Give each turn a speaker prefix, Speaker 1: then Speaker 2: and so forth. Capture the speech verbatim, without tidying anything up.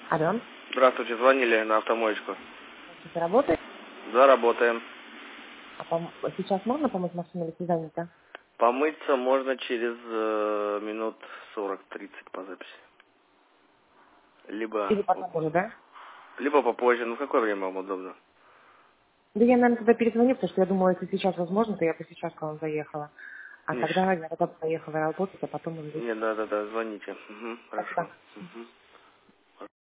Speaker 1: Алло.
Speaker 2: Здравствуйте, звонили на автомоечку.
Speaker 1: Ты работаешь?
Speaker 2: Да, работаем.
Speaker 1: А пом- сейчас можно помыть машину или ты занята?
Speaker 2: Помыться можно через э, минут сорок-тридцать по записи. Либо,
Speaker 1: Или потом уже, да?
Speaker 2: либо попозже. Ну, в какое время вам удобно?
Speaker 1: Да я, наверное, тогда перезвоню, потому что я думала, если сейчас возможно, то я бы сейчас к вам заехала. А
Speaker 2: Не,
Speaker 1: тогда я тогда поехала работать, а потом уже...
Speaker 2: не, да, да, да, звоните. Угу, хорошо.
Speaker 1: Спасибо.
Speaker 2: Угу.